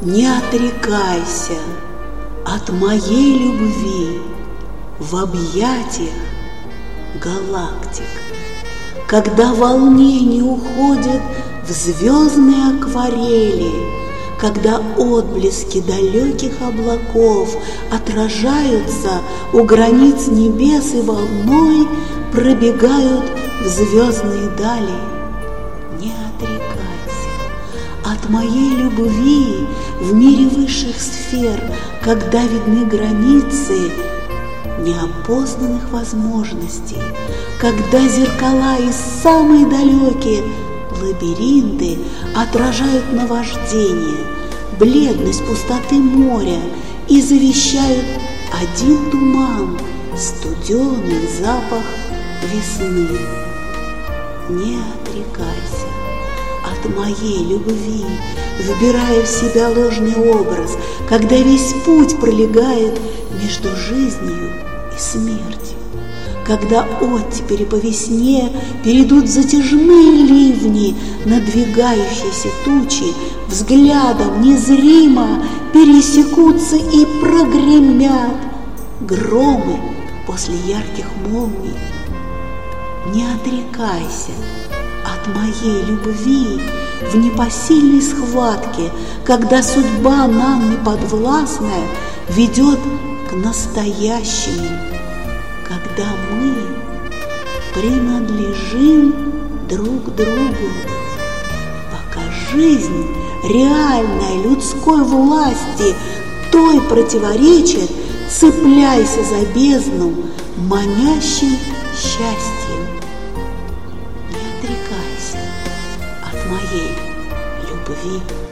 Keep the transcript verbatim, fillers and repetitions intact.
Не отрекайся от моей любви в объятиях галактик, когда волнения уходят в звездные акварели, когда отблески далеких облаков отражаются у границ небес и волной пробегают в звездные дали. Не отрекайся от моей любви в мире высших сфер, когда видны границы неопознанных возможностей, когда зеркала и самые далекие лабиринты отражают наваждение, бледность пустоты моря и завещают один туман, студеный запах весны. Не отрекайся от моей любви, вбирая в себя ложный образ, когда весь путь пролегает между жизнью и смертью, когда оттепели по весне перейдут в затяжные ливни, надвигающиеся тучи взглядом незримо пересекутся и прогремят громы после ярких молний. Не отрекайся от моей любви в непосильной схватке, когда судьба нам неподвластная ведет к настоящему, когда мы принадлежим друг другу. Пока жизнь реальной людской власти той противоречит, цепляйся за бездну манящим счастьем. Не отрекайся от моей любви.